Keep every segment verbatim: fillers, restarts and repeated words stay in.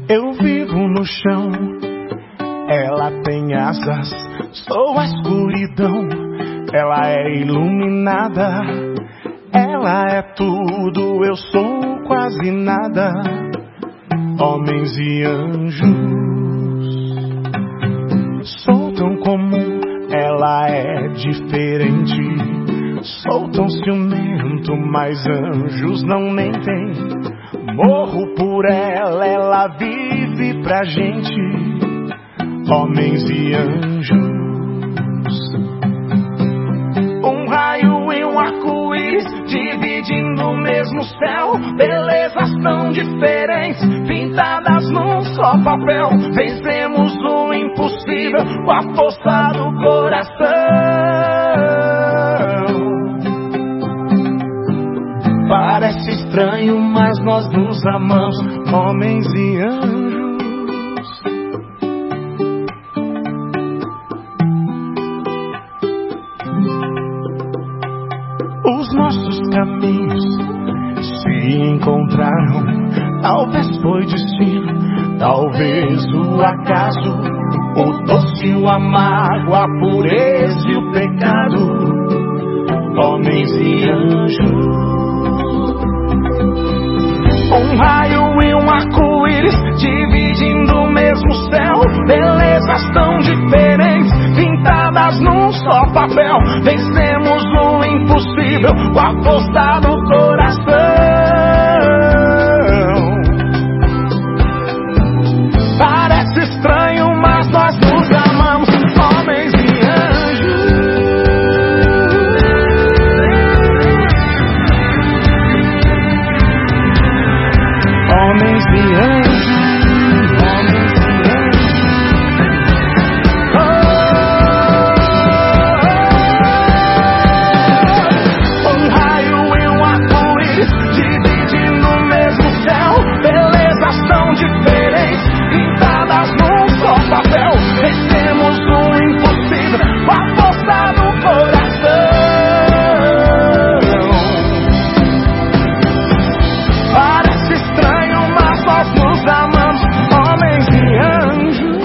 Eu vivo no chão, ela tem asas, sou a escuridão, ela é iluminada, ela é tudo, eu sou quase nada. Homens e anjos, sou tão comum, ela é diferente, sou tão ciumento, mas anjos não mentem. Morro por ela, ela vive pra gente. Homens e anjos, um raio e um arco-íris dividindo o mesmo céu. Belezas tão diferentes, pintadas num só papel. Vencemos o impossível com a força do coração. Parece estranho, mas nós nos amamos, homens e anjos. Os nossos caminhos se encontraram, talvez foi destino, talvez o acaso, o doce, o amargo, a pureza e o pecado. Homens e anjos, um raio e um arco-íris dividindo o mesmo céu. Belezas tão diferentes, pintadas num só papel. Vencemos o impossível com a força do coração. Parece estranho, mas nós nos amamos, homens e anjos. Homens e anjos, homens e anjos. Oh, um raio e um arco-íris dividindo o mesmo céu. Belezas tão diferentes, pintadas num só papel. Vencemos o impossível com a força do coração. Parece estranho, mas nós nos amamos, homens e anjos.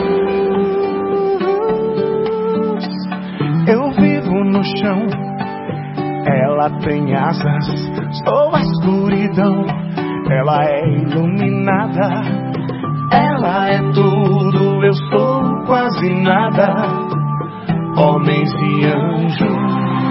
Eu vivo no chão, ela tem asas, sou a escuridão, ela é iluminada, ela é tudo, eu sou quase nada. Homens e anjos.